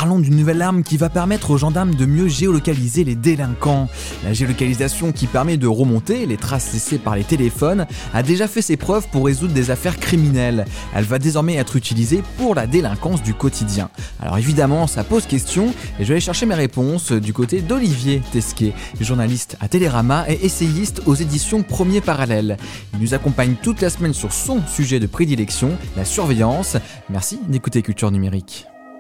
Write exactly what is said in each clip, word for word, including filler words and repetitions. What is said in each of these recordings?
parlons d'une nouvelle arme qui va permettre aux gendarmes de mieux géolocaliser les délinquants. La géolocalisation qui permet de remonter les traces laissées par les téléphones a déjà fait ses preuves pour résoudre des affaires criminelles. Elle va désormais être utilisée pour la délinquance du quotidien. Alors évidemment, ça pose question et je vais aller chercher mes réponses du côté d'Olivier Tesquet, journaliste à Télérama et essayiste aux éditions Premier Parallèle. Il nous accompagne toute la semaine sur son sujet de prédilection, la surveillance. Merci d'écouter Culture Numérique.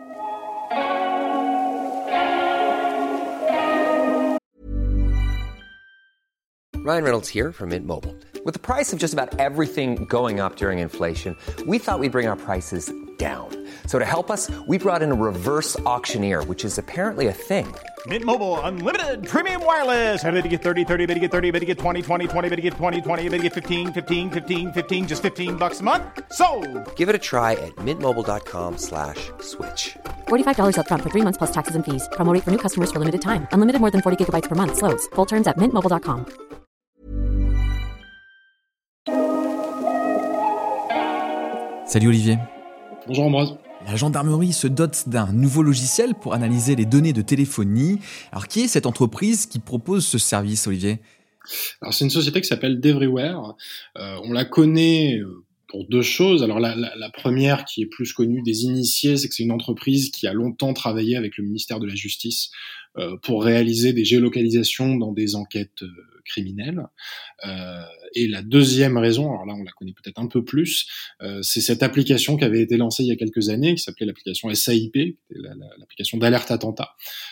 Ryan Reynolds here from Mint Mobile. With the price of just about everything going up during inflation, we thought we'd bring our prices down. So to help us, we brought in a reverse auctioneer, which is apparently a thing. Mint Mobile Unlimited Premium Wireless. How to get thirty, thirty, how to get thirty, how to get twenty, twenty, twenty, how to get twenty, twenty, how to get fifteen, fifteen, fifteen, fifteen, just fifteen bucks a month? Sold! Give it a try at mintmobile.com slash switch. forty-five dollars up front for three months plus taxes and fees. Promo rate for new customers for limited time. Unlimited more than forty gigabytes per month. Slows full terms at mint mobile dot com. Salut Olivier. Bonjour Ambroise. La gendarmerie se dote d'un nouveau logiciel pour analyser les données de téléphonie. Alors qui est cette entreprise qui propose ce service, Olivier ? Alors c'est une société qui s'appelle D'Everywhere. Euh, on la connaît pour deux choses. Alors la, la, la première qui est plus connue des initiés, c'est que c'est une entreprise qui a longtemps travaillé avec le ministère de la Justice euh, pour réaliser des géolocalisations dans des enquêtes euh, criminelles. Euh, et la deuxième raison, alors là on la connaît peut-être un peu plus, euh, c'est cette application qui avait été lancée il y a quelques années, qui s'appelait l'application S A I P, la, la, l'application d'alerte attentat,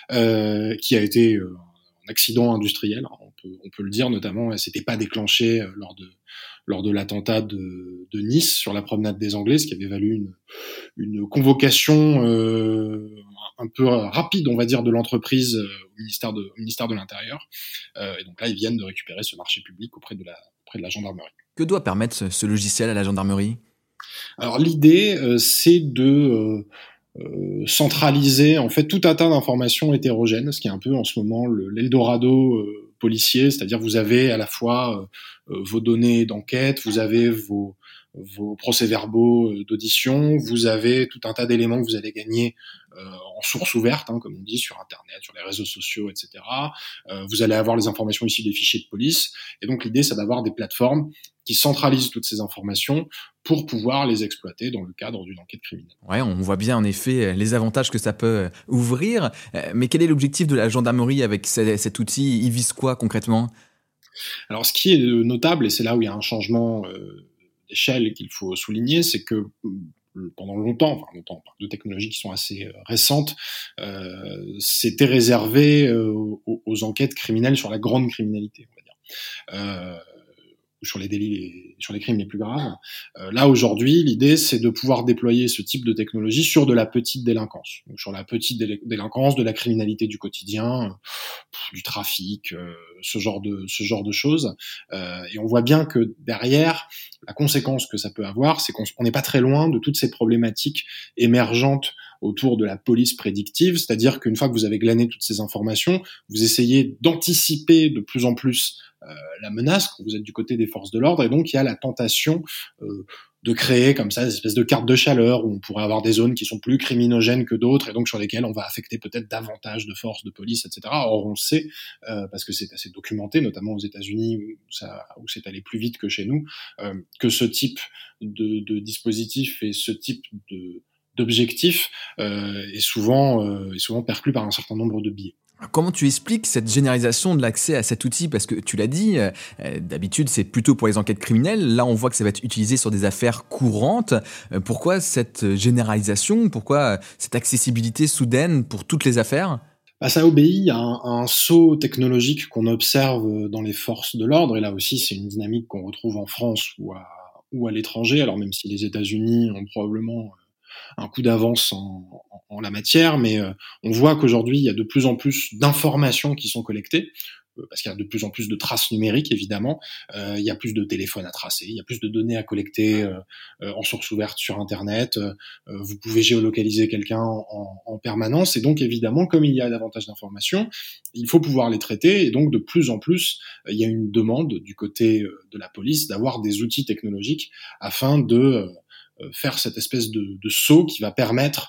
euh, qui a été euh, un accident industriel, on peut, on peut le dire, notamment elle s'était pas déclenchée euh, lors de lors de l'attentat de, de Nice sur la promenade des Anglais, ce qui avait valu une, une convocation euh, un peu rapide, on va dire, de l'entreprise euh, au ministère de, au ministère de l'Intérieur. Euh, et donc là, ils viennent de récupérer ce marché public auprès de la, auprès de la gendarmerie. Que doit permettre ce, ce logiciel à la gendarmerie ? Alors l'idée, euh, c'est de euh, euh, centraliser en fait tout un tas d'informations hétérogènes, ce qui est un peu en ce moment le, l'Eldorado euh, policier, c'est-à-dire vous avez à la fois euh, vos données d'enquête, vous avez vos vos procès-verbaux d'audition, vous avez tout un tas d'éléments que vous allez gagner euh, en source ouverte, hein, comme on dit, sur Internet, sur les réseaux sociaux, et cetera. Euh, vous allez avoir les informations issues des fichiers de police, et donc l'idée, c'est d'avoir des plateformes qui centralisent toutes ces informations pour pouvoir les exploiter dans le cadre d'une enquête criminelle. Ouais, on voit bien en effet les avantages que ça peut ouvrir, mais quel est l'objectif de la gendarmerie avec cet outil ? Il vise quoi concrètement ? Alors ce qui est notable, et c'est là où il y a un changement euh, d'échelle qu'il faut souligner, c'est que pendant longtemps, enfin longtemps, on parle de technologies qui sont assez euh, récentes, euh, c'était réservé euh, aux, aux enquêtes criminelles sur la grande criminalité, on va dire. Euh, sur les délits, les, sur les crimes les plus graves. Euh, là, aujourd'hui, l'idée, c'est de pouvoir déployer ce type de technologie sur de la petite délinquance. Donc, sur la petite délé- délinquance, de la criminalité du quotidien, euh, du trafic, euh, ce genre de, ce genre de choses. Euh, et on voit bien que derrière, la conséquence que ça peut avoir, c'est qu'on n'est pas très loin de toutes ces problématiques émergentes autour de la police prédictive, c'est-à-dire qu'une fois que vous avez glané toutes ces informations, vous essayez d'anticiper de plus en plus euh, la menace quand vous êtes du côté des forces de l'ordre, et donc il y a la tentation euh, de créer comme ça des espèces de cartes de chaleur où on pourrait avoir des zones qui sont plus criminogènes que d'autres et donc sur lesquelles on va affecter peut-être davantage de forces de police, et cetera. Or on le sait, euh, parce que c'est assez documenté, notamment aux États-Unis où, ça, où c'est allé plus vite que chez nous, euh, que ce type de, de dispositif et ce type de d'objectif euh, est souvent euh, est souvent perclus par un certain nombre de biais. Comment tu expliques cette généralisation de l'accès à cet outil ? Parce que tu l'as dit, euh, d'habitude c'est plutôt pour les enquêtes criminelles. Là on voit que ça va être utilisé sur des affaires courantes. Euh, pourquoi cette généralisation ? Pourquoi cette accessibilité soudaine pour toutes les affaires ? Bah, ça obéit à un, à un saut technologique qu'on observe dans les forces de l'ordre. Et là aussi c'est une dynamique qu'on retrouve en France ou à, ou à l'étranger. Alors même si les États-Unis ont probablement un coup d'avance en, en, en la matière, mais euh, on voit qu'aujourd'hui, il y a de plus en plus d'informations qui sont collectées, euh, parce qu'il y a de plus en plus de traces numériques, évidemment. Euh, il y a plus de téléphones à tracer, il y a plus de données à collecter euh, euh, en source ouverte sur Internet. Euh, vous pouvez géolocaliser quelqu'un en, en, en permanence, et donc, évidemment, comme il y a davantage d'informations, il faut pouvoir les traiter, et donc, de plus en plus, euh, il y a une demande du côté euh, de la police d'avoir des outils technologiques afin de... Euh, faire cette espèce de, de saut qui va permettre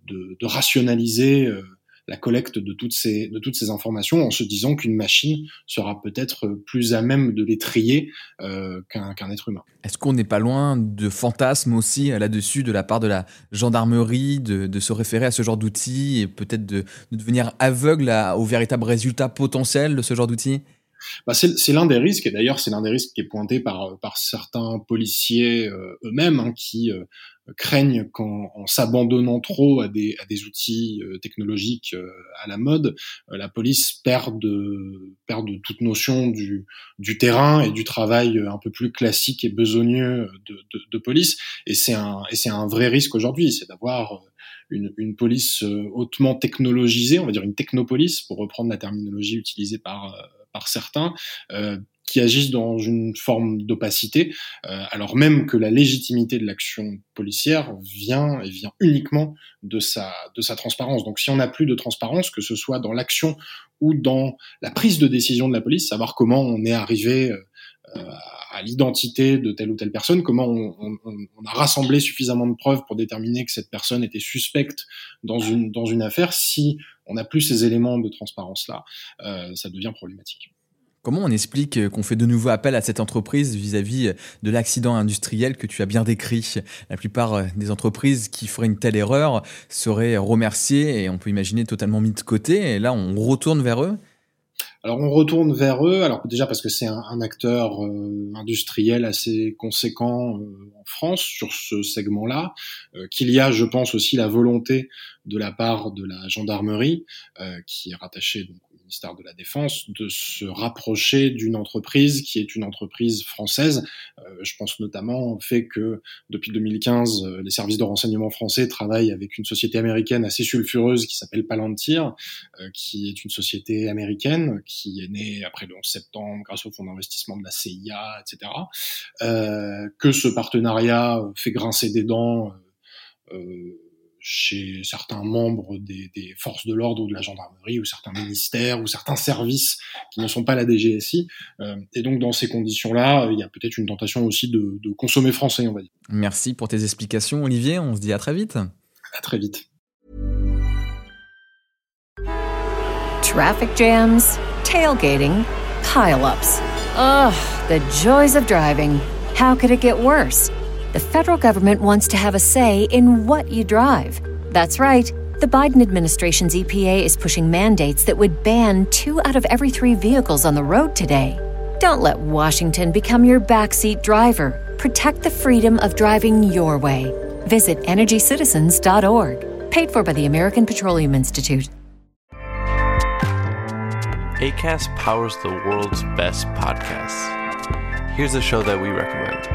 de, de rationaliser euh, la collecte de toutes ces de toutes ces informations en se disant qu'une machine sera peut-être plus à même de les trier euh, qu'un, qu'un être humain. Est-ce qu'on n'est pas loin de fantasmes aussi là-dessus de la part de la gendarmerie, de, de se référer à ce genre d'outils et peut-être de, de devenir aveugle à, aux véritables résultats potentiels de ce genre d'outils ? Bah c'est, c'est l'un des risques, et d'ailleurs c'est l'un des risques qui est pointé par, par certains policiers euh, eux-mêmes, hein, qui euh, craignent qu'en en s'abandonnant trop à des, à des outils euh, technologiques euh, à la mode, euh, la police perde, perde toute notion du, du terrain et du travail un peu plus classique et besogneux de, de, de police. Et c'est un, et c'est un vrai risque aujourd'hui, c'est d'avoir une, une police hautement technologisée, on va dire une technopolice, pour reprendre la terminologie utilisée par, par certains, euh, qui agissent dans une forme d'opacité, euh, alors même que la légitimité de l'action policière vient et vient uniquement de sa de sa transparence. Donc si on n'a plus de transparence, que ce soit dans l'action ou dans la prise de décision de la police, savoir comment on est arrivé euh, à l'identité de telle ou telle personne, comment on, on, on a rassemblé suffisamment de preuves pour déterminer que cette personne était suspecte dans une dans une affaire, si on n'a plus ces éléments de transparence-là, euh, ça devient problématique. Comment on explique qu'on fait de nouveau appel à cette entreprise vis-à-vis de l'accident industriel que tu as bien décrit ? La plupart des entreprises qui feraient une telle erreur seraient remerciées et on peut imaginer totalement mis de côté. Et là, on retourne vers eux ? Alors on retourne vers eux, alors déjà parce que c'est un, un acteur euh, industriel assez conséquent euh, en France sur ce segment-là, euh, qu'il y a, je pense, aussi la volonté de la part de la gendarmerie, euh, qui est rattachée donc au ministère de la Défense, de se rapprocher d'une entreprise qui est une entreprise française. Euh, je pense notamment au fait que depuis deux mille quinze, euh, les services de renseignement français travaillent avec une société américaine assez sulfureuse qui s'appelle Palantir, euh, qui est une société américaine qui est née après le onze septembre grâce au fonds d'investissement de la C I A, et cetera. Euh, que ce partenariat fait grincer des dents euh, euh, chez certains membres des, des forces de l'ordre ou de la gendarmerie ou certains ministères ou certains services qui ne sont pas la D G S I. Euh, et donc dans ces conditions-là, il y a peut-être une tentation aussi de, de consommer français, on va dire. Merci pour tes explications, Olivier. On se dit à très vite. À très vite. Traffic jams, tailgating, pile-ups. Ugh, the joys of driving. How could it get worse? The federal government wants to have a say in what you drive. That's right. The Biden administration's E P A is pushing mandates that would ban two out of every three vehicles on the road today. Don't let Washington become your backseat driver. Protect the freedom of driving your way. Visit energy citizens dot org. Paid for by the American Petroleum Institute. Acast powers the world's best podcasts. Here's a show that we recommend.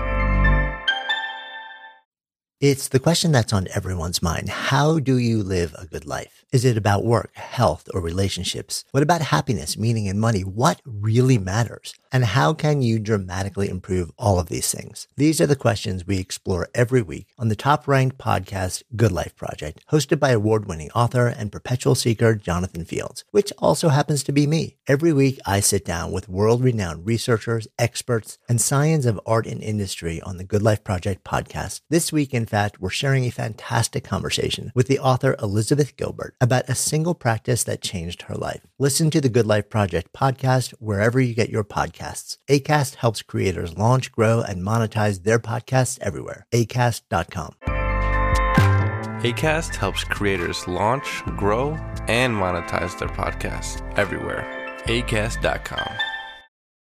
It's the question that's on everyone's mind. How do you live a good life? Is it about work, health, or relationships? What about happiness, meaning, and money? What really matters? And how can you dramatically improve all of these things? These are the questions we explore every week on the top-ranked podcast, Good Life Project, hosted by award-winning author and perpetual seeker Jonathan Fields, which also happens to be me. Every week, I sit down with world-renowned researchers, experts, and science of art and industry on the Good Life Project podcast. This week, in fact, we're sharing a fantastic conversation with the author Elizabeth Gilbert about a single practice that changed her life. Listen to the Good Life Project podcast wherever you get your podcasts. Acast helps creators launch, grow, and monetize their podcasts everywhere. acast dot com. Acast helps creators launch, grow, and monetize their podcasts everywhere. acast dot com.